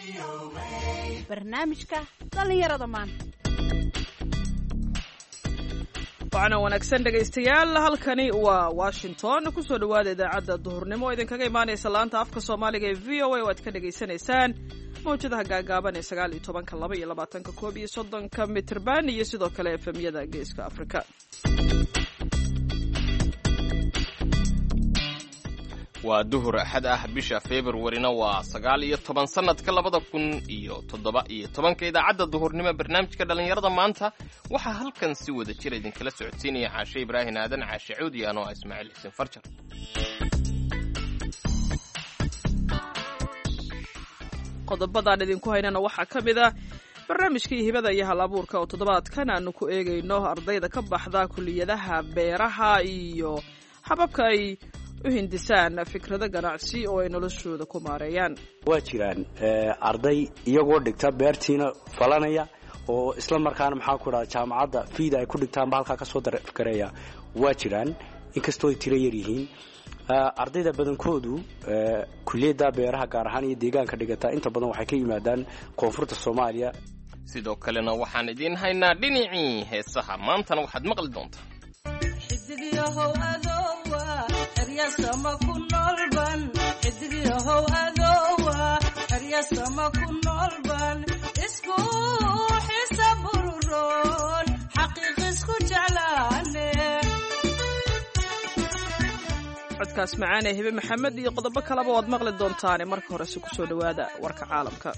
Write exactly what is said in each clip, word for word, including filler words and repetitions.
barnaamijka dhalinyarada maanta. waxaana wanaagsan dhegaystayaal, halkani waa Washington. ku soo dhawaada idaacadda duhurnimo oo idinkaga imaanaysa laanta afka Soomaaliga ee V O A oo aad ka dhageysanaysaan mawjadaha gaagaaban ee sagaal iyo tobanka, laba iyo labaatanka, koob iyo soddonka mitirban iyo sidoo kale F M-yada Geeska Afrika. waa duhur axad ah, bisha Februarina waa sagaal iyo toban sanadka labada kun iyo toddoba iyo tobanka. idaacadda duhurnimo barnaamijka dhalinyarada maanta waxaa halkan si wada jir idinkala socodsiinaya Caashe Ibraahin Aadan, Caashe Cuudi, anoo Ismaaciil Xuseen Farjar. qodobadaan idinku haynana waxaa ka mid ah barnaamijkii hibada iyo hal-abuurka oo toddobaadkan aanu ku eegayno ardayda ka baxda kuliyadaha beeraha iyo hababka ay u hindisaan fikrado ganacsi oo ay noloshooda ku maareeyaan. waa jiraan arday iyagoo dhigta beertiina falanaya oo isla markaana maxaa ku dhaha jaamacadda fiida ay ku dhigtaanba halkaa ka soo darafkareeya. waa jiraan inkastoo ay tiro yar yihiin. ardayda badankoodu kuliyadda beeraha gaar ahaan iyo deegaanka dhigata inta badan waxay ka yimaadaan koonfurta Soomaaliya. sidoo kalena waxaan idiin haynaa dhinacii heesaha. maantana waxaad maqli doontaa xidigiyahow adowa xeryasama ku noolban xidigiyahow adowa xeryasama ku noolban isku xisa bururoon xaqiiq isku jeclaane. codkaas macaane Hibe Maxamed iyo qodobo kaleba waad maqli doontaane. marka hore si ku soo dhawaada warka caalamka.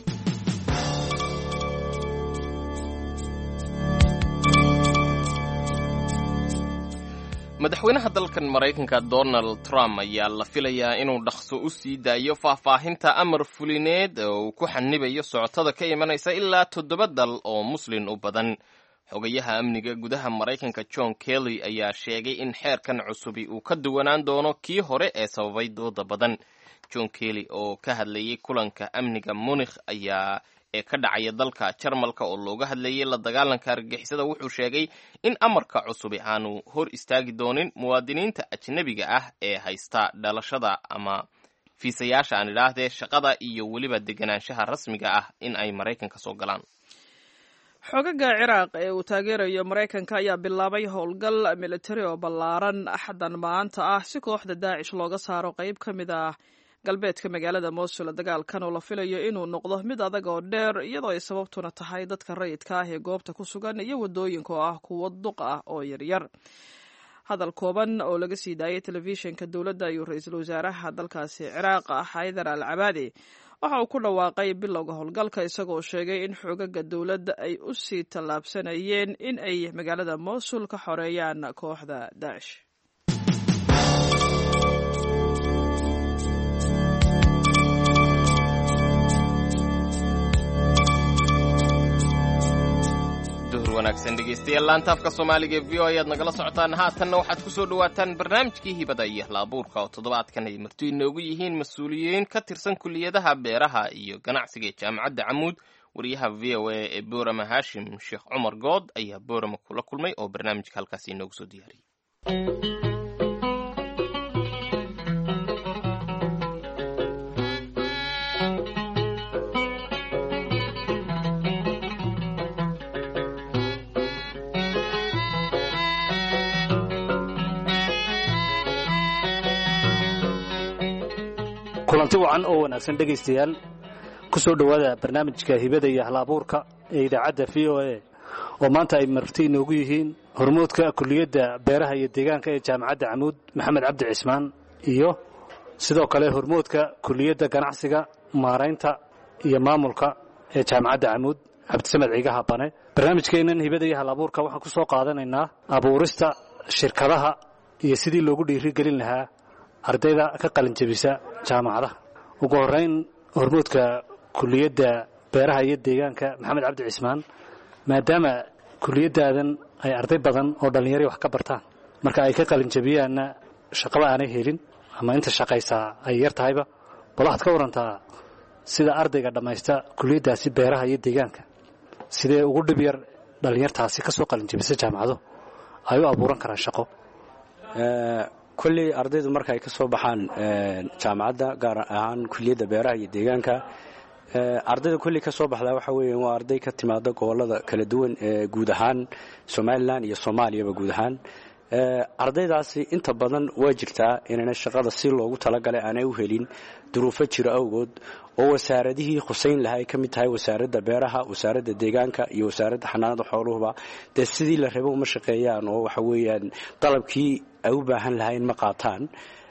madaxweynaha dalkan Maraykanka Donald Trump ayaa la filayaa inuu dhaqso u sii daayo faahfaahinta amar fulineed oo uu ku xanibayo socotada ka imanaysa ilaa toddoba dal oo muslin u badan. xogayaha amniga gudaha Maraykanka John Kelly ayaa sheegay in xeerkan cusubi uu ka duwanaan doono kii hore ee sababay dooda badan. John Kelly oo ka hadlayay kulanka amniga Munich ayaa ee ka dhacaya dalka Jarmalka oo looga hadlayay la dagaalanka argagixisada wuxuu sheegay in amarka cusubi aanu hor istaagi doonin muwaadiniinta ajnabiga ah ee haysta dhalashada ama fiisayaasha aan idhaahdee shaqada iyo weliba deganaanshaha rasmiga ah in ay Maraykanka soo galaan. xogaga Ciraaq ee uu taageerayo Maraykanka ayaa bilaabay howlgal militari oo ballaaran axadan maanta ah si kooxda Daacish looga saaro qayb ka mid ah galbeedka magaalada Mosul. dagaalkan oo la filayo inuu noqdo mid adag oo dheer iyadoo ay sababtuna tahay dadka rayidka ah ee goobta ku sugan iyo wadooyinka oo ah kuwo duq ah oo yaryar. hadal kooban oo laga sii daayay telefishinka dowladda iyo ra-iisul wasaaraha dalkaasi Ciraaq Xaydar al-Cabaadi waxa uu ku dhawaaqay bilowga howlgalka isagoo sheegay in xogaga dowladda ay u sii tallaabsanayeen in ay magaalada Mosul ka xoreeyaan kooxda Daacish. wanaagsan dhegeystayaal, laanta afka Soomaaliga ee V O A ayaad nagala socotaan. haatanna waxaad ku soo dhawaataan barnaamijkii hibada iyo hal-abuurka oo toddobaadkan ay marti inoogu yihiin mas-uuliyiin ka tirsan kuliyadaha beeraha iyo ganacsiga ee jaamacadda Camuud. wariyaha V O A ee Boorama Haashim Sheekh Cumar Good ayaa Boorama kula kulmay oo barnaamijka halkaasi inoogu soo diyaariyay. kulanti wacan oo wanaagsan dhegaystayaal, ku soo dhawaada barnaamijka hibada iyo hal-abuurka ee idaacadda V O A oo maanta ay marti inoogu yihiin hormuudka kuliyadda beeraha iyo deegaanka ee jaamacadda Camuud Maxamed Cabdi Cismaan iyo sidoo kale hormuudka kuliyadda ganacsiga, maaraynta iyo maamulka ee jaamacadda Camuud Cabdisamed Ciigaha Bane. barnaamijkeennan hibada iyo hal-abuurka waxaan ku soo qaadanaynaa abuurista shirkadaha iyo sidii loogu dhiirigelin lahaa ardayda ka qalin jabisa jaamacadaha. ugu horeyn hormuudka kuliyadda beeraha iyo deegaanka Maxamed Cabdi Cismaan, maadaama kuliyadaadan ay arday badan oo dhalinyaro wax ka bartaan marka ay ka qalin jabiyaanna shaqaba aanay helin ama inta shaqaysaa ay yar tahayba, bal waxaad ka warantaa sida ardayga dhammaysta kuliyaddaasi beeraha iyo deegaanka sidee ugu dhib yar dhalinyartaasi ka soo qalin jabisa jaamacado ay u abuuran karaan shaqo. kulley ardaydu marka ay ka soo baxaan jaamacadda gaar ahaan kuliyadda beeraha iyo deegaanka ardayda kulli ka soo baxdaa waxa weeyaan waa arday ka timaada gobolada kala duwan ee guud ahaan Somaliland iyo Soomaaliyaba guud ahaan ardaydaasi inta badan waa jirtaa inayna shaqada si loogu talagalay aanay u helin duruufo jira awgood oo wasaaradihii Xuseyn lahay ka mid tahay wasaaradda beeraha, wasaaradda deegaanka iyo wasaaradda xanaanada xooluhu de sidii la rabo uma shaqeeyaan oo waxa weeyaan qalabkii ay u baahan lahayn ma qaataan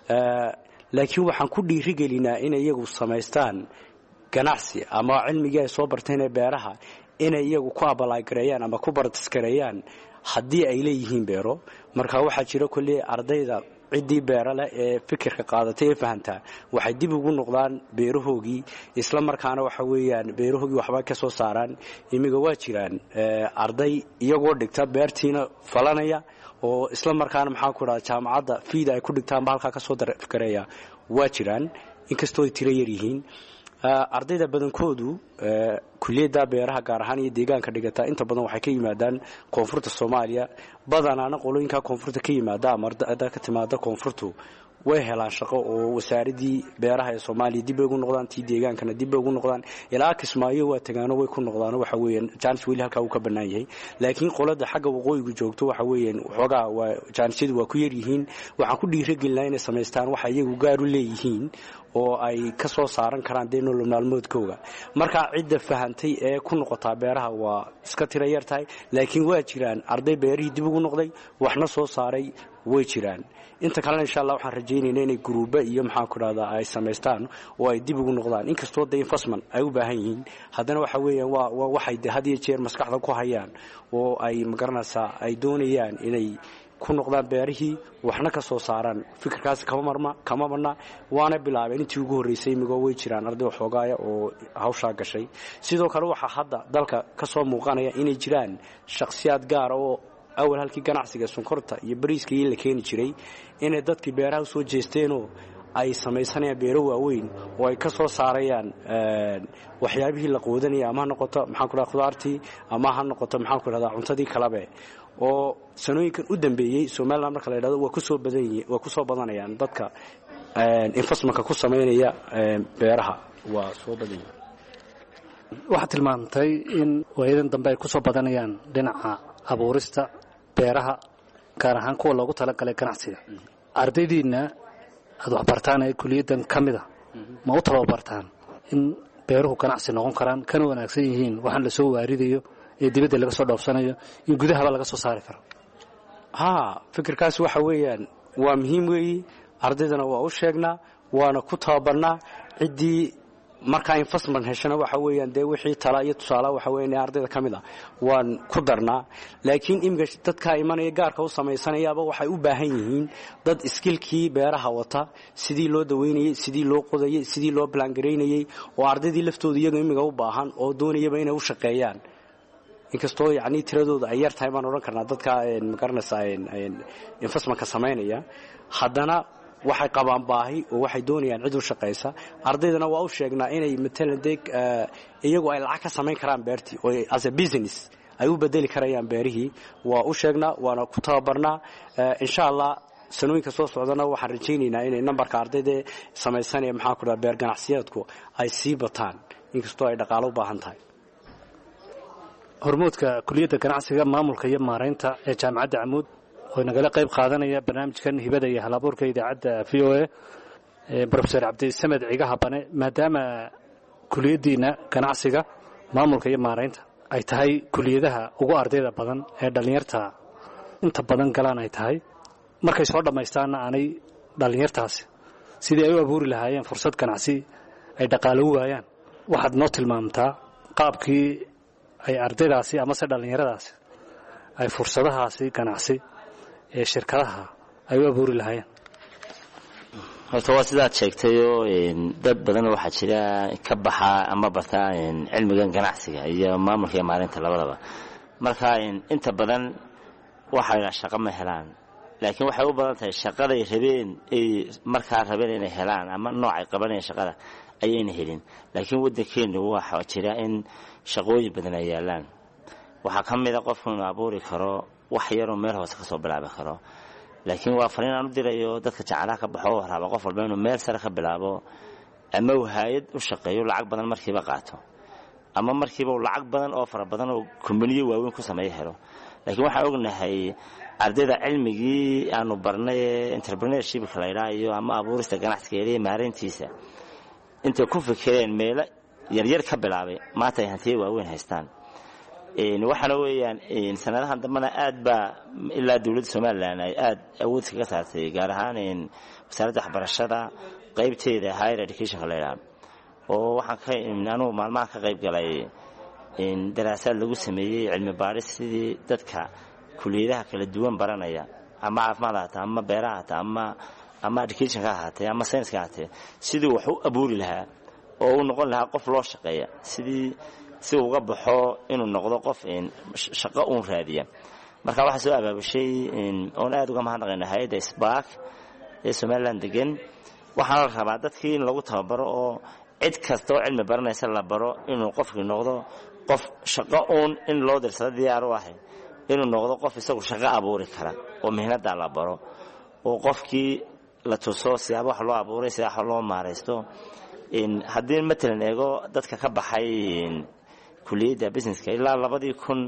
laakiin waxaan ku dhiirigelinaa in iyagu samaystaan ganacsi ama cilmiga ay soo barteen ee beeraha inay iyagu ku abaalgareeyaan ama ku bartiskareeyaan haddii ay leeyihiin beero marka waxaa jira kulli ardayda cidii beerale ee fikirka qaadatay ee fahanta waxay dib ugu noqdaan beerahoogii isla markaana waxa weeyaan beerahoogii waxba ka soo saaraan imiga waa jiraan arday iyagoo dhigta beertiina falanaya oo isla markaana maxaa ku raad jaamacadda fiida ay ku dhigtaan halka ka soo darafkareeya waa jiraan inkastoo ay tiro yar yihiin ardayda badankoodu kulliyadda beeraha gaar ahaan iyo deegaanka dhigata inta badan waxay ka yimaadaan koonfurta Soomaaliya badanaana qolooyinka koonfurta ka yimaada ama ardayda ka timaada koonfurtu way helaan shaqo oo wasaaradii beeraha ee Soomaaliya dib ugu noqdaan tii deegaankana dib ugu noqdaan ilaa Kismaayo waa tagaano way ku noqdaan waxa weeyaan chance wili halka uu ka banaan yahay laakiin qolada xagga waqooyiga joogto waxa weeyaan xogaa waa chance-yadu waa ku yar yihiin waxaan ku dhiirigelinayaa inay sameystaan waxa iyagu gaar u leeyihiin oo ay ka soo saaran karaan deeno maalmoodkooda marka cidda fahantay ee ku noqota beeraha waa iska tiro yar tahay laakiin waa jiraan arday beerihii dib ugu noqday waxna soo saaray way jiraan inta kale insha Allah waxaan rajaynaynaa inay gruuba iyo maxaa ku raada ay sameystaan oo ay dib ugu noqdaan inkastoo day fasman ay u baahan yihiin haddana waxa weeyaan waa waxay had iyo jeer maskaxda ku hayaan oo ay magaranaysaa ay doonayaan inay ku noqdaan beerihii waxna ka soo saaraan fikirkaas kama marma kama marna waana bilaabeen intii ugu horeysay migo way jiraan arday waxoogaaya oo hawsha gashay sidoo kale waxa hadda dalka ka soo muuqanaya inay jiraan shakhsiyaad gaar oo awal halkii ganacsiga sonkorta iyo bariiska la keeni jiray inay dadkii beeraha soo jeesteen oo ay samaysanayaan beero waaweyn oo ay ka soo saarayaan waxyaabihii la qoodanaya ama noqoto maxaan ku radaa khudaartii ama ha noqoto maxaan ku radaa cuntadii kalabe oo sanooyinkan u dambeeyay Soomaaliland marka la yiraahdo waa ku soo badan yihiin waa ku soo badanayaan dadka investment ku sameeynaya beeraha waa soo badan waxa tilmaantay in waayadan dambe ay ku soo badanayaan dhinaca abuurista beeraha gaar ahaan kuwa loogu talagalay ganacsiga ardaydiina aad wax bartaan ee kuliyadan kamida ma u tababartaan in beeruhu ganacsi noqon karaan kana wanaagsan yihiin waxaan la soo waaridayo ee dibadda laga soo dhoofsanayo in gudaha laga soo saari karo ha fikirkaas waxa weeyaan waa muhiim weey ardaydana waa u sheegnaa waana ku tababarnaa cidii marka investment heshana waxa weeyaan de wixii tala iyo tusaale waxa weeyaan ardayda kamida waan ku darnaa laakiin imga dadka imanaya gaarka u sameysanayaaba waxay u baahan yihiin dad skillkii beeraha wata sidii loo daweynayay sidii loo qodayay sidii loo plan gareynayay oo ardaydii laftooda iyaga imiga u baahan oo doonayaba inay u shaqeeyaan inkastoo yaani tiradooda ay yar tahay baan oran karnaa dadka magaranaysaa investment ka sameynaya haddana waxay qabaan baahi oo waxay doonayaan cid u shaqeysa ardaydana waa u sheegnaa inay matalan deeg iyagu ay lacag ka sameyn karaan beertii oo as a business ay u bedeli karayaan beerihii waa u sheegnaa waana ku tababarnaa insha Allah sanooyinka soo socdana waxaan rajaynaynaa inay numberka ardayda sameysanaya maxaa ku dhaca beer ganacsiyeedku ay sii bataan inkastoo ay dhaqaale u baahan tahay hormoodka kuliyadda ganacsiga maamulka iyo maareynta ee jaamacadda Amuud oo nagala qayb qaadanaya barnaamijkan hibada iyo halabuurka idaacadda V O A ee Professor Cabdi Samed Cigaha Bane maadaama kuliyadiina ganacsiga maamulka iyo maareynta ay tahay kuliyadaha ugu ardayda badan ee dhalinyarta inta badan galaan ay tahay markay soo dhameystaana aanay dhalinyartaasi sidii ay u abuuri lahaayeen fursad ganacsi ay dhaqaale u waayaan waxaad noo tilmaamtaa qaabkii ay ardaydaasi ama se dhalinyaradaasi ay fursadahaasi ganacsi ee shirkadaha ay u abuuri lahaayeen horta waa sidaad sheegtay oo dad badan waxaa jira ka baxa ama barta cilmigan ganacsiga iyo maamulka iyo maareynta labadaba marka inta badan waxay shaqo ma helaan laakiin waxay u badan tahay shaqada ay rabeen ay markaa rabeen inay helaan ama nooc ay qabanayaan shaqada ayayna helin laakiin wadankeenu waxa jira in shaqooyin badan ay yaalaan waxa kamid ah qofku inuu abuuri karo wax yar oo meel hoose ka soo bilaabi karo laakiin waa fariin aan u dirayo dadka jacalaha ka baxo raba qof walba inuu meel sare ka bilaabo ama uu hay'ad u shaqeeyo lacag badan markiiba qaato ama markiiba uu lacag badan oo fara badan oo kumbaniyo waaweyn ku sameeyo helo laakiin waxaan ognahay ardayda cilmigii aanu barnay entrepreneurship la yiraahdo ama abuurista ganacsiga iyo maareyntiisa inta ku fikireen meel yar yar ka bilaabay maanta ay hantiye waaweyn haystaan een waxana weeyaan in sanadahan dambana aad ba ilaa dawladda Soomaaliland ay aad awood kaga saartay gaar ahaan in wasaaradda waxbarashada qaybteeda higher education la yiraahdo oo waxaan ka inaanu maalmaha ka qayb galay in daraasad lagu sameeyay cilmi baaris sidii dadka kuliyadaha kala duwan baranaya ama caafimaadka ama beeraha ama ama education ka ahaatay ama science ka ahaatay sidii wax u abuuri lahaa oo uu noqon lahaa qof loo shaqeeya sidii si uu uga baxo inuu noqdo qof in shaqo uu raadiya marka waxa soo abaabushay in oo aad uga mahadnaqaynaa hay'adda Spark ee Somaliland degan waxaan la rabaa dadkii in lagu tababaro oo cid kasta oo cilmi baranaysa la baro inuu qofku noqdo qof shaqo uun in loo dirsado diyaar u ah inuu noqdo qof isagu shaqo abuuri kara oo mehnada la baro oo qofkii la tuso siyaabo wax loo abuuray si wax loo maareysto in hadii matalan eego dadka ka baxay kuliyada businesska ilaa labadii kun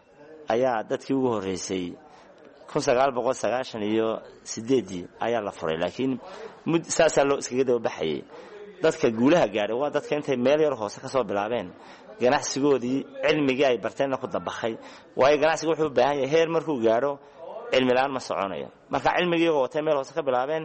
ayaa dadkii ugu horeysay kun sagaal boqol sagaashan iyo sideed ayaa la furay laakiin mud saasa loo iskaga daba baxay dadka guulaha gaaray waa dadka intay meel yar hoose ka soo bilaabeen ganacsigoodii cilmiga ay barteen ku dabaqay way ganacsigu wuxuu u baahan yahay heer markuu gaaro cilmi laan ma soconayo marka cilmigii oo tay meel hoose ka bilaabeen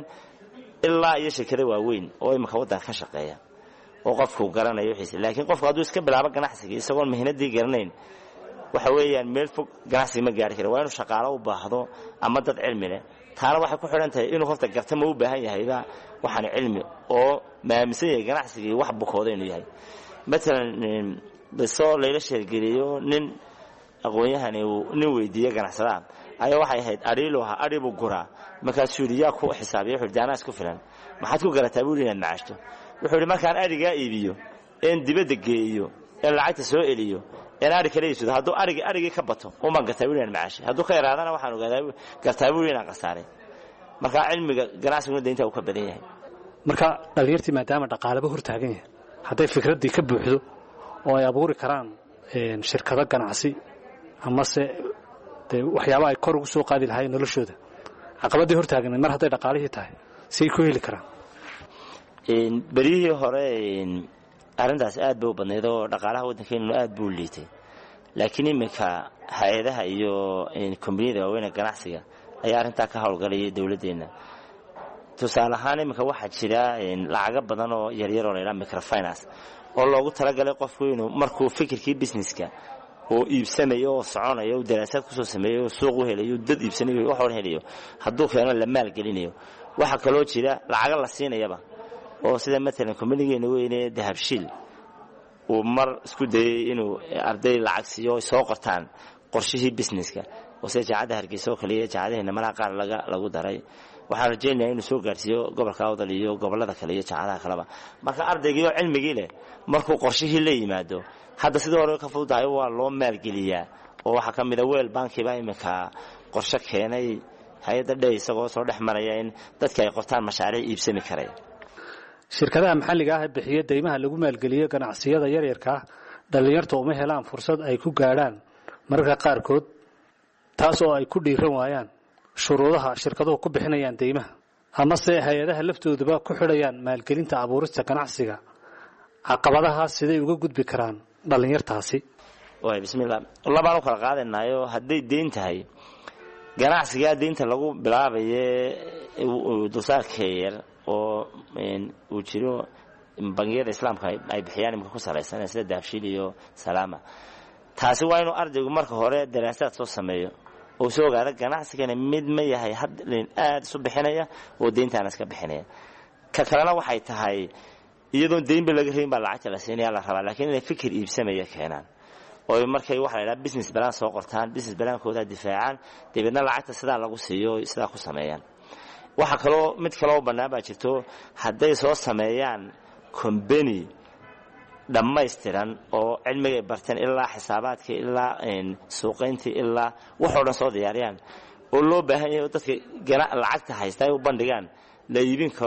ilaa iyo shirkado waaweyn oo imka wadan ka shaqeeya oo qofku garanayo wixii laakiin qofku hadduu iska bilaabo ganacsiga isagoo mehnadii garanayn waxa weeyaan meel fog ganacsi ma gaari karo waa inuu shaqaale u baahdo ama dad cilmi leh taana waxay ku xiran tahay inuu qofta garta ma u baahan yahayba waxaan cilmi oo maamulsan yahay ganacsiga wax bukooda inuu yahay matalan bisoo leela sheegeliyo nin aqoon-yahan uu nin weydiiyo ganacsada ayaa waxay ahayd ariiloha aribu gura markaas suuriya ku xisaabiyo xirdaanaas ku filan maxaad ku garataa buu inaad macaashto wuxuu yiri markaan ariga iibiyo in dibadda geeyo in lacagta soo eliyo in ari kale isoo haduu ariga ariga ka bato uma gataa buu inaad macaash haduu ka yaraadana waxaan ogaadaa gartaa buu inaad qasaaray marka cilmiga ganacsiga deynta uu ka badan yahay marka dhalinyartii maadaama dhaqaalaba hor taagan yahay haday fikradii ka buuxdo oo ay abuuri karaan een shirkado ganacsi ama se waxyaabo ay kor ugu soo qaadi lahaayeen noloshooda caqabadii hor taagan mar haday dhaqaalihii tahay si ku heli karaan in barihi hore in arintaas aad buu badneed oo dhaqaalaha wadankeenu aad buu liitay laakiin imika hay'adaha iyo in kombaniyada waaweyn ganacsiga ayaa arinta ka hawlgalay dawladeena tusaale ahaan imika waxa jira in lacag badan oo yar yar oo la yiraahdo microfinance oo loogu talagalay qofku inuu markuu fikirkii businesska oo iibsanayo oo soconayo daraasad ku soo sameeyo suuq u helayo dad iibsanayo wax hor helayo hadduu keeno la maal gelinayo waxa kale oo jira lacag la siinayaba oo sida matalan kombaniyada weynee dahabshiil oo mar isku dayay inuu arday lacag siiyo soo qortaan qorshihii businesska oo si jaacada Hargeysa oo kaliya jaacadaheena mara qaar laga lagu daray waxaan rajaynayaa inuu soo gaarsiiyo gobolka Awdal iyo gobolada kale iyo jaacadaha kaleba marka ardaygiyo cilmigii leh markuu qorshihii la yimaado hadda sidoo hore ka fududahay waa loo maal geliyaa oo waxa kamid ah weel bankiba imika qorshe keenay hay'adda dheey isagoo soo dhaxmaraya in dadka ay qortaan mashaariic iibsami kareen shirkadaha maxalliga ah ee bixiya deymaha lagu maalgeliyo ganacsiyada yar yarka dhalinyarta uma helaan fursad ay ku gaaraan marka qaar kood taas oo ay ku dhiiran waayaan shuruudaha shirkaduhu ku bixinayaan deymaha ama se hay'adaha laftooduba ku xidhayaan maalgelinta abuurista ganacsiga caqabadaha sidee uga gudbi karaan dhalinyartaasi way bismillaah labaan kala qaadanayo haday deyn tahay ganacsiga deynta lagu bilaabaye dulsaarkeer oo uu jiro bangiyada islaamka ay bixiyaan imka ku salaysan sida dahabshiil iyo salaama taasi waa inuu ardaygu marka hore daraasad soo sameeyo oo soo gaara ganacsiga mid ma yahay hadlin aad soo bixinaya oo deyntaana iska bixinaya ka kalena waxay tahay iyadoo deynba laga reebin ba lacagta la siinaya la rabaa laakiin inay fikir iibsamaya keenaan oo markay waxa la yiraahdo business plan soo qortaan business plan kooda difaacaan dibadna lacagta sida lagu siiyo sida ku sameeyaan waxa kale mid kale oo banaanba jirto haday soo sameeyaan company dhamaystiran oo cilmiga bartaan ilaa xisaabaadka ilaa in suuqaynta ilaa wax oo dhan soo diyaariyaan oo loo baahan yahay dadka lacagta haysta ay u bandhigaan la iibin karo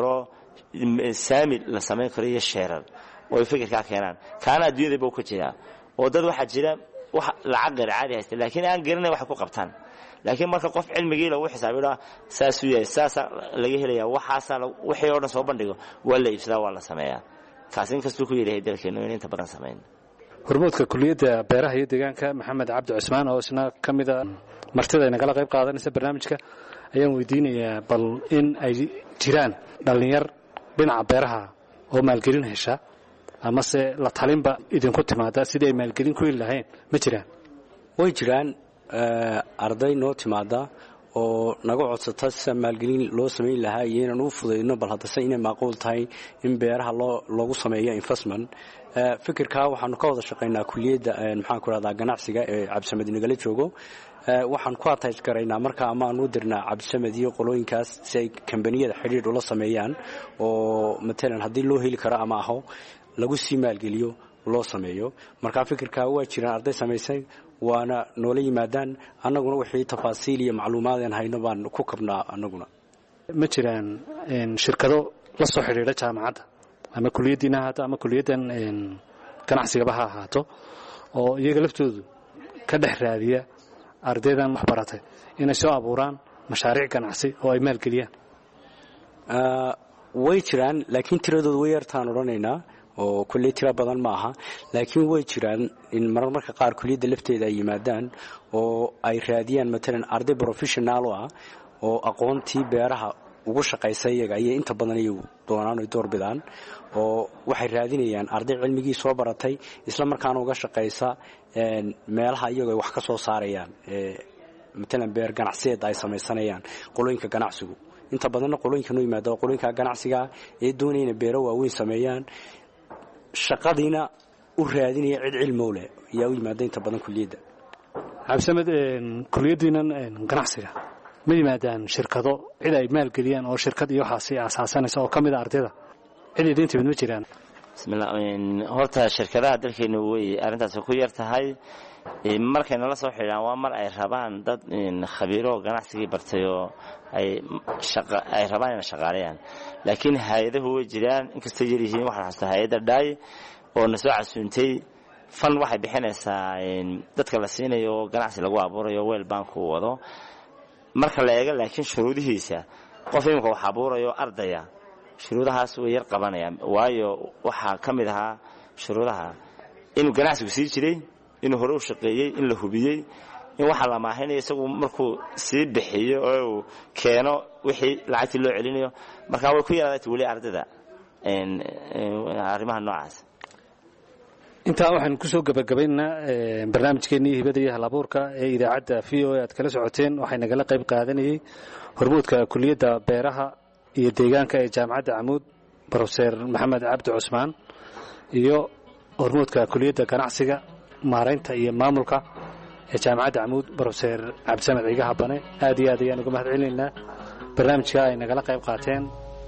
saami la samayn karo iyo sheerar oo ay fikirkaa keenaan kaana adduunyadaba u ka jiraa oo dad waxaa jira wax lacag gayr caadi haysta laakiin aan garanayn waxay ku qabtaan laakiin marka qof cilmigii lagu xisaabiyo saas uu yahay saas laga helaya waxaas wixii oo dhan soo bandhigo waa la iibsadaa waa la sameeyaa kaas in kastuu ku yidhahay dalkeenu in inta badan samayn hormuudka kuliyadda beeraha iyo deegaanka maxamed cabdi cusmaan oo isna ka mid a martida ay nagala qayb qaadanaysa barnaamijka ayaan weydiinayaa bal in ay jiraan dhallinyar dhinaca beeraha oo maalgelin hesha amase la talinba idinku timaada sidii ay maalgelin ku heli lahayn ma jiraan way jiraan arday noo timaada oo naga codsata sida maalgelin loo samayn lahaa iyo inaan u fudayno bal haddase inay macquul tahay in beeraha loo loogu sameeyo investment fikirkaa waxaanu ka wada shaqaynaa kuliyadda maxaan ku rahdaa ganacsiga ee cabdisamed nagala joogo waxaan ku attach garaynaa marka ama aan u dirnaa cabdisamed iyo qolooyinkaas si ay kambaniyada xidhiidh ula sameeyaan oo matalan haddii loo heli karo ama aho lagu sii maalgeliyo loo sameeyo markaa fikirkaa waa jiraan arday samaysay waana noola yimaadaan annaguna wixii tafaasiil iyo macluumaadeen hayno baan ku kabnaa annaguna ma jiraan shirkado la soo xidhiidha jaamacadda ama kuliyaddiina ahaato ama kuliyaddan ganacsigaba ha ahaato oo iyaga laftoodu ka dhex raadiya ardaydan wax baratay inay soo abuuraan mashaariic ganacsi oo ay maalgeliyaan way jiraan laakiin tiradooda way yartaan odhanaynaa oo kulley tiro badan ma aha laakiin way jiraan in marar marka qaar kuliyadda lafteeda ay yimaadaan oo ay raadiyaan matalan arday professional ah oo aqoontii beeraha ugu shaqaysa iyaga ayay inta badan iyagu doonaan oy doorbidaan oo waxay raadinayaan arday cilmigii soo baratay isla markaana uga shaqaysa meelaha iyagoo ay wax ka soo saarayaan matalan beer ganacsiyeed ay samaysanayaan qolooyinka ganacsigu inta badanna qolooyinka noo yimaada oo qolooyinka ganacsiga ee doonayna beero waaweyn sameeyaan shaqadiina u raadinaya cid cilmow leh ayaa u yimaada inta badan kuliyadda cabdisamed kuliyaddiinan ganacsiga ma yimaadaan shirkado cid ay maalgeliyaan oo shirkad iyo waxaasi asaasanaysa oo ka mid a ardayda cid idin timid ma jiraan bismillah horta shirkadaha dalkeenu way arrintaas ku yar tahay markay nala soo xidhaan waa mar ay rabaan dad khabiiro ganacsigii bartay oo ay shaqa ay rabaan inay shaqaaleeyaan laakiin hay'adahu way jiraan inkastoo yar yihiin waxaan xasuustaa hay'adda dhaay oo na soo casuuntay fan waxay bixinaysaa dadka la siinayo ganacsi lagu abuurayo weel bank uu wado marka la eego laakiin shuruudihiisa qof imika wax abuurayo ardaya shuruudahaas way yar qabanayaan waayo waxaa ka mid ahaa shuruudaha inuu ganacsigu sii jiray inuu hore u shaqeeyey in la hubiyey in waxa la maahinayo isagu markuu sii bixiyo oo uu keeno wixii lacagtii loo celinayo markaa way ku yaraadayta weli ardayda arrimaha noocaas intaa waxaan kusoo gabagabaynaa barnaamijkeennii hibada iyo halabuurka ee idaacadda v o a aad kala socoteen waxay nagala qayb qaadanayey hormuudka kuliyadda beeraha iyo deegaanka ee jaamacadda camuud brofeser maxamed cabdi cusmaan iyo hormuudka kuliyadda ganacsiga maaraynta iyo maamulka ee jaamacadda camuud brofeser cabdisamed ciga habane aad iyo aad ayaan uga mahad celinaynaa barnaamijka ay nagala qayb qaateen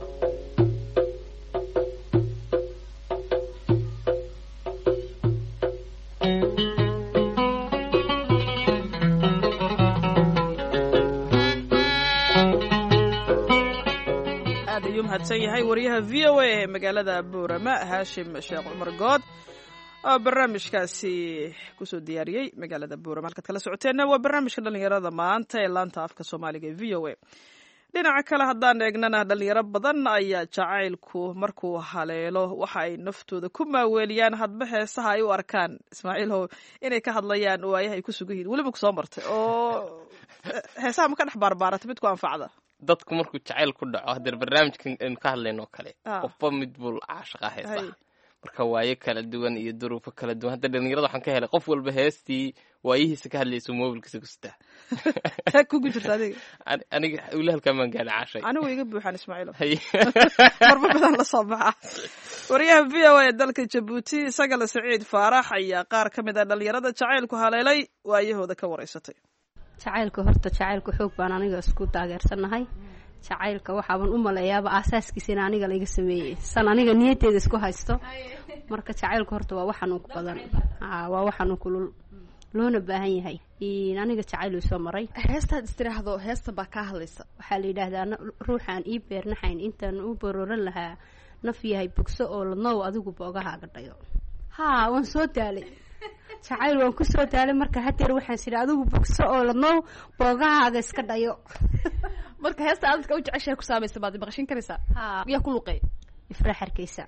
yahay wariyaha v o a ee magaalada buurama haashim sheekh cumar good oo barnaamijkaasi kusoo diyaariyey magaalada buurama halkaad kala socoteenna waa barnaamijka dhallinyarada maanta ee laanta afka soomaaliga ee v o a dhinaca kale haddaan eegnana dhallinyaro badan ayaa jacaylku markuu haleelo waxa ay naftooda ku maaweeliyaan hadba heesaha ay u arkaan ismaaciilhow inay ka hadlayaan waayaha ay ku sugan yihin weliba kusoo martay oo heesaha ma ka dhex baarbaaratay mid ku anfacda dadku markuu jacayl ku dhaco hadeer barnaamijkan aynu ka hadlayno kale qofba mid buu caashaqa haysta marka waayo kala duwan iyo duruufo kala duwan hadda dhalinyarada waxaan ka helay qof walba heestii waayihiisa ka hadlayso mobilkiisa ku sitaa kugu jirta adiga aniga ila halkaa maan gaadhay caashay anigu iga buuxaan ismaaciilo marba badan la soo baxa wariyaha v o a ee dalka jabuuti isagala saciid faarax ayaa qaar ka mid ah dhalinyarada jacaylku haleelay waayahooda ka waraysatay jacaylka horta jacaylka xoog baan aniga isku taageersannahay jacaylka waxaaban u maleeyaaba aasaaskiisa in aniga laiga sameeyey san aniga niyadeeda isku haysto marka jacaylka horta waa waxaanu ku badan waa waxaanu kulul loona baahan yahay aniga jacayl uu soo maray. heestaad istiraahdo heesta baa ka hadlaysa waxaa la yidhaahdaa ruuxaan ii beernaxayn intaan u barooran lahaa naf yahay bogso oo ladnow adigu boogahaaga dhayo. haa waan soo daalay jacayl waan ku soo daalay marka hadeer waxaan sidhi adigu bogso oo ladnow boogahaaga iska dhayo. marka heesta aadka u jeceshahay ku saamaysa baad maqashin karaysaa. haa yaa ku luqay ifraax harkeysa.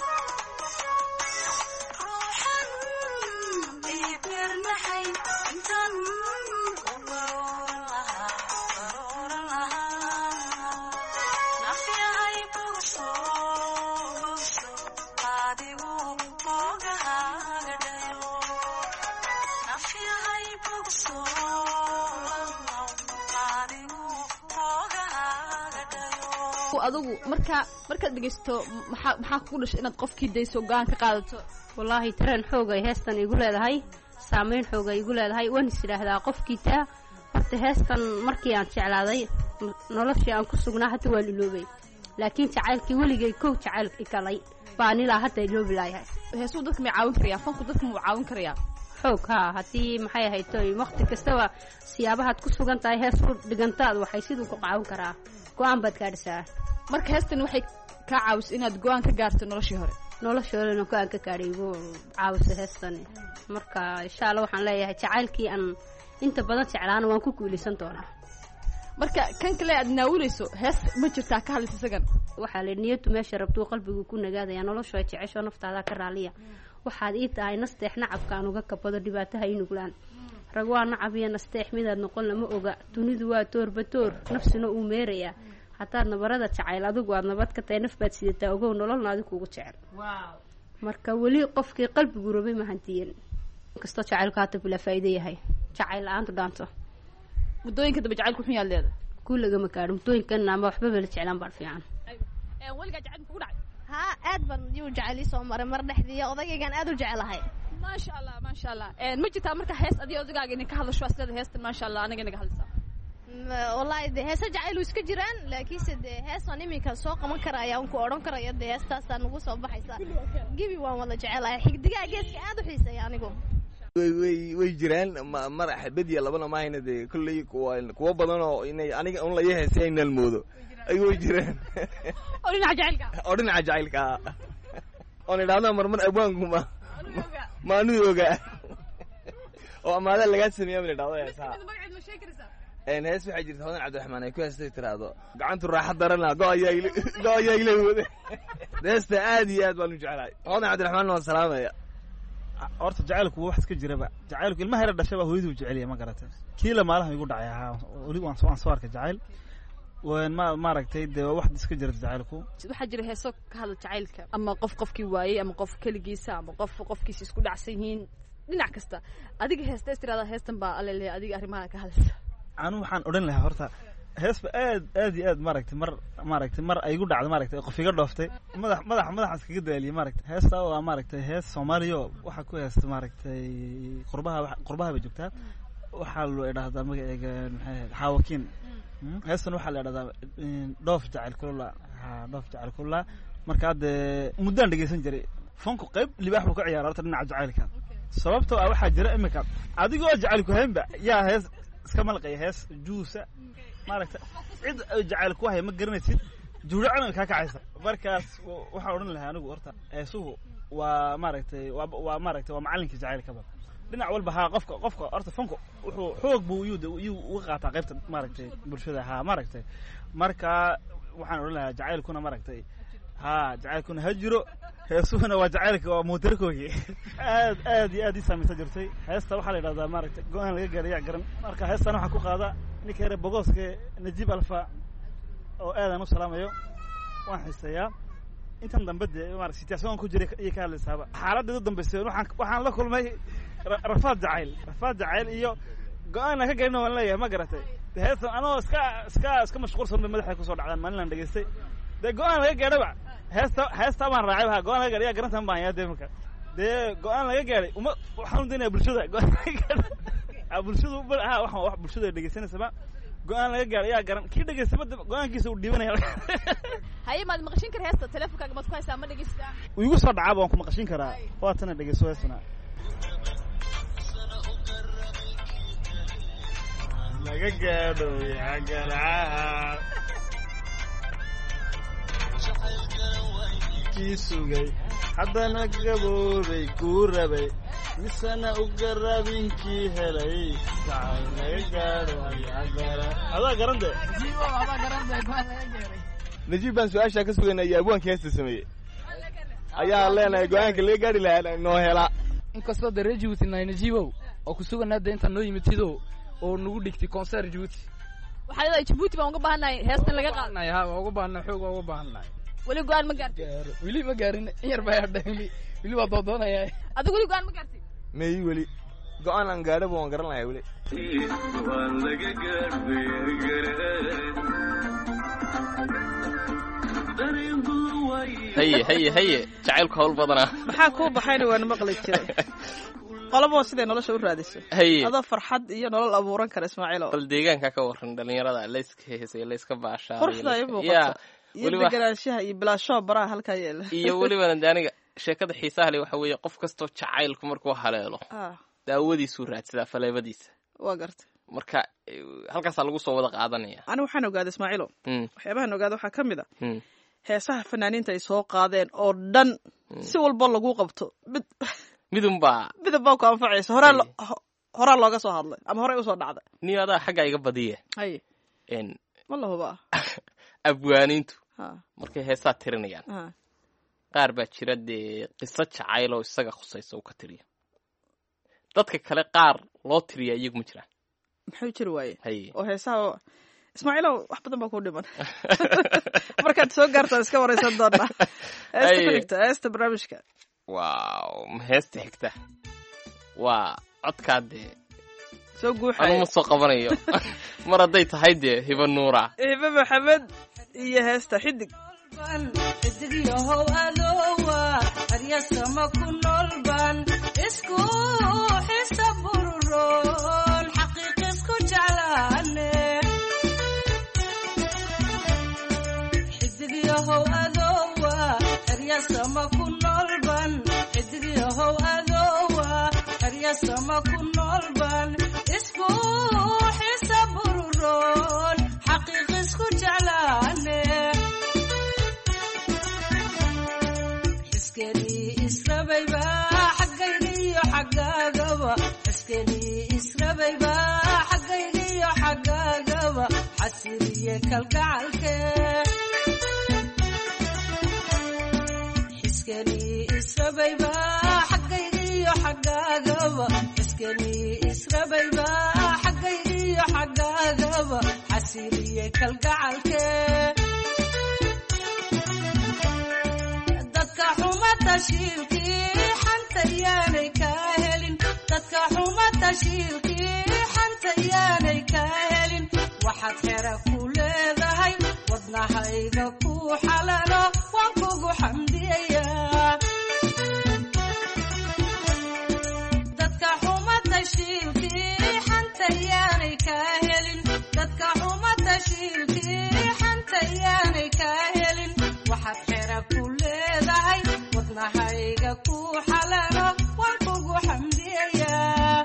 adigu marka markaad dhageysto maxaa maxaa kugu dhashay inaad qofkii dayso go'aan ka qaadato? wallaahi tareen xoog ay heestan igu leedahay saameyn xoog ay igu leedahay waan is idhaahdaa qofkii taa horta heestan markii aan jeclaaday noloshii aan ku sugnaa hadda waa iloobay laakiin jacaylkii weligay kow jacaylkii galay baan ilaa hadda iloobi lahahay. heesuu dadka may caawin karayaa fanku dadka muu caawin karayaa xoog haa haddii maxay ahayd toy waqti kastaba siyaabahaad ku sugan tahay hees u dhigantaad waxay siduu ku caawin karaa go'aan baad gaadhisaa. marka heestan waxay kaa caawiso inaad go'aan ka gaarto noloshii hore noloshii horena go'aan ka gaadhay igu caawiso heestani. marka insha allah waxaan leeyahay jacaylkii aan inta badan jeclaana waan ku guulaysan doonaa. marka kan kale aad naawilayso hees ma jirtaa ka hadlaysa isagan? waxaa la niyadu meesha rabtuu qalbigu ku nagaadaya noloshu ay jecesho naftaada ka raaliya waxaad ii tahay nasteex nacabka aan uga kabado dhibaataha ii nuglaan rag waa nacab iyo nasteex midaad noqon lama oga dunidu waa toorbatoor nafsina uu meerayaa hataad nabarada jacayl adigu aad nabad ka tahay naf baad sidataa ogow nololna adigu ugu jecel. marka weli qofkii qalbigu rabay ma hantiyan inkastoo jacaylku haata bilaa faa'iido yahay jacayl la-aantu dhaanto. muddooyinka dambe jacaylku xun yaad leeda kuu lagama gaadho muddooyinkan ama waxba bala jeclaan baan fiican. weligaa jacayl kugu dhacay? haa aad baan yuu jacayl ii soo maray mar dhexdiiya odagaygaan aad u jecelahay. maasha allah maasha allah. ma jirtaa marka hees adiga odagaaga inay ka hadlasho aslada heestan maasha allah anaga inaga hadlaysaa? wallaahi dee heesa jacayl iska jiraan laakiinse dee heesaan iminka soo qaban karaya unku odhan karaya dee heestaasaa nagu soo baxaysa. gebi waan wada jecelahay xigdigaa geeska aad u xiisaya anigu. way way jiraan mar xabadiya labana maahayna dee kolley kuwa kuwa badan oo inay aniga un la ii heesay ay naalmoodo ay way jiraan. oo dhinaca jacaylka oo dhinaca jacaylka oon idhaahdo marmar abwaanku ma maanu ogaa oo amaada lagaa sameeya ma idhaahdo heesaa. een hees waxay jirta hodan cabdiraxmaan ay ku heestay tiraahdo gacantu raaxa darana go ayaa ila go ayaa ila wada heesta aad iyo aad baan u jeclahay hodan cabdiraxmaan waan salaamaya. horta jacaylku wax iska jiraba jacaylku ilmaha yar dhashaba hooyadu jeceliya ma garatay kiila maalaha igu dhacay ahaa wali waan soo aan soo arkay jacayl waan ma maaragtay de wax iska jira jacaylku. waxaa jira heeso ka hadla jacaylka ama qof qofkii waayay ama qof kaligiisa ama qof qofkiisa isku dhacsan yihiin dhinac kasta adiga heesta istiraada heestan baa alle adiga arrimaha ka hadlaysa. anu waxaan odhan lahaa horta heesba aad aad iyo aad maaragtay mar maaragtay mar ay igu dhacday maaragtay qof iga dhooftay madax madax madaxaas kaga daaliyay maaragtay heesta waa maaragtay hees Soomaaliyo waxa ku heesta maaragtay qurbaha qurbaha bay joogtaa waxa loo idhaahdaa magaceega maxay xaawakiin heestan waxa la idhaahdaa dhoof jacayl kulula ha dhoof jacayl kulula marka aad muddaan dhageysan jiray fanku qayb libaax uu ka ciyaaraa horta dhinaca jacaylka sababtoo ah waxa jira imika adigoo jacaylku haynba yaa hees iska malqay hees juusa maaragtay cid jacayl ku hay ma garanaysid juuracana ka kacaysa markaas waxa oran lahaa anigu horta heesuhu waa maaragtay waa maaragtay waa macalinka jacaylka ba dhinac walba ha qofka qofka horta fanku wuxuu xoog buu yuu uga qaataa qaybta maaragtay bulshada ha maaragtay marka waxaan oran lahaa jacaylkuna maaragtay ha jacaylkuna ha jiro heesuhuna waa jacaylka waa mootarkoogi aad aad iyo aad ii saameysa jirtay heesta waxaa la yidhahdaa maaragtay go-aan laga gaarayaa garan marka heestan waxaa ku qaada ninka yare bogooska najiib alfa oo aadaan u salaamayo waan xiiseeyaa intan dambe dee maaragtay sitaasoon ku jiray iyo ka hadlaysaaba xaaladdeedu dambaysay waxaan waxaan la kulmay rafaad jacayl rafaad jacayl iyo go-aan aan ka gaarina waan leeyahay ma garatay heestan anoo iska iska iska mashquulsan bay madaxay kusoo dhacdaan maalin aan dhegaystay dee go-aan laga gaadhaba heesta heesta baan raacay waxa go-aan laga gaadhay garantan baan yaa deemka dee go-aan laga gaadhay uma waxaan u daynayaa bulshada go-aan laga gaadhay bulshadu ha waxaan wax bulshada dhegeysanaysaa go-aan laga gaadhay yaa garan kii dhegeystay go-aankiisa uu dhiibanaya haye maad maqashin kar heesta teleefonkaaga maad ku haysaa ma dhegeystaa igu soo dhacaa baan ku maqashin karaa waatana dhegeyso heestana laga gaadho yagalaca kii sugay haddana gaboobay kuu rabay misana u garabinkii helay jacayl laga gaadho yagala adaa garande najiib baan su-aashaa ka sugaynaa iyo abwaanka heesta sameeyey ayaan leenahay go-aanka laga gaari lahaa inoo helaa inkastoo dee reer Djibouti nahay najiibow oo ku sugan hadda inta noo yimid tido oo nagu dhigtay concert Djibouti waxaa leedahay Djibouti baan uga baahanahay heestan laga qaadanayo ha uga baahanahay xoog uga baahanahay wali go'aan ma gaartay wali ma gaarin in yar baa hadhay wali wali waa doodoonayaa adigu wali go'aan ma gaartay may wali go'aan aan gaadho waan garan lahaa wali waan laga gaadhay haye haye haye jacaylku hawl badanaa maxaa kuu baxayna waan maqli jiray qolabo siday nolosha u raadiso adoo farxad iyo nolol abuuran kara Ismaaciilo bal deegaanka ka waran dhalinyarada la iska heesay la iska baashaa quruxda ay muuqato iyo deganaanshaha iyo bilaasho baraha halka yeela iyo waliba aniga sheekada xiisaha leh waxa weeye qof kasto jacaylku markuu haleelo daawadiisu raadsadaa faleebadiisa waa gartay marka halkaas lagu soo wada qaadanaya ana waxaan ogaaday Ismaaciilo waxyaabahan ogaaday waxa kamid ah heesaha fanaaniinta ay soo qaadeen oo dhan si walba lagu qabto mid midunba midunba ku anfacayso hore hore looga soo hadlay ama hore u soo dhacday niyada xagga iga badiye hay en ma la huba abwaaniintu markay heesaa tirinayaan qaar baa jira dee qiso jacayl oo isaga khusaysa uu ka tiriyo dadka kale qaar loo tiriya iyagu ma jiraan maxay jiri waaye oo heesaha Ismaaciilo wax badan baa ku dhiman markaad soo gaartaa iska waraysan doonaa heesta ku xigta heesta barnaamijka waaw ma heesta xigta waa codkaa dee soo guuxay anuma soo qabanayo mar hadday tahay dee hiba nuura hiba maxamed iyo heesta xidig xidig yahow adowa haryasama ku noolban isku xisa bururoon xaqiiq isku jeclaane xidig yahow adowa haryasama ku noolban xidig yahow adowa haryasama ku noolban isku xisa bururoon xaqiiq isku jeclaane iskeni israbayba xaggaygiyo xaggaagaba iskeni israbayba xaggaygiyo xaggaagaba xasiliye kalgacalke iskeni israbayba xaggaygiyo xaggaagaba iskeni israbayba xaggaygiyo xaggaagaba xasiliye kalgacalke tashiilkii xanta yaanay ka helin dadka xuma tashiilkii xanta yaanay ka helin waxaad xera ku leedahay wadnahayga ku xalalo waan kugu xamdiyayaa dadka xuma tashiilkii xanta yaanay ka helin dadka xuma tashiilkii xanta yaanay ka helin waxaad xera ku leedahay wadnahayga ku xalalo waan kugu xamdiyayaa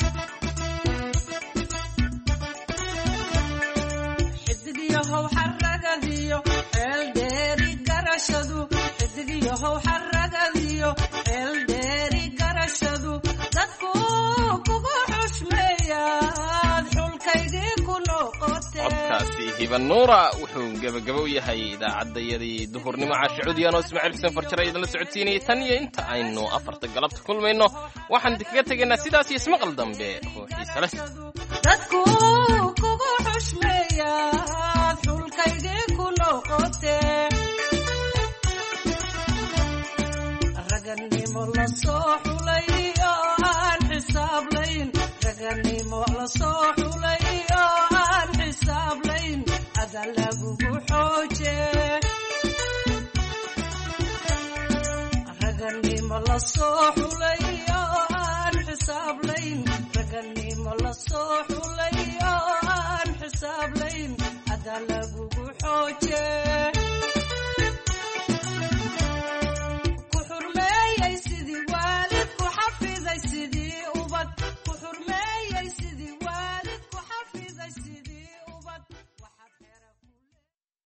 xidig yahow xaragadiyo xeel dheeri garashadu xidig yahow xaragadiyo xeel dheeri garashadu dadku kugu xushmeeyaad xulkaygii ku noqotee codkaasi hiba nuura wuxuu gabagabo u yahay idaacadayadii duhurnimo caashicuudiyaan oo Ismaaciil xuseen farjare idinla socodsiinayay tan iyo inta aynu afarta galabta kulmayno waxaan idinkaga tegaynaa sidaas iyo ismaqal dambe oo xiise leh dadku kugu xushmeeyaad xulkaygii ku noqotee raganimo la soo xulay oo aan xisaab layn raganimo la soo xulay oo aan xisaab layn ada lagugu xooje raganimo la soo xulay oo aan xisaab layn raganimo la soo xulay oo aan xisaab layn ada lagugu xooje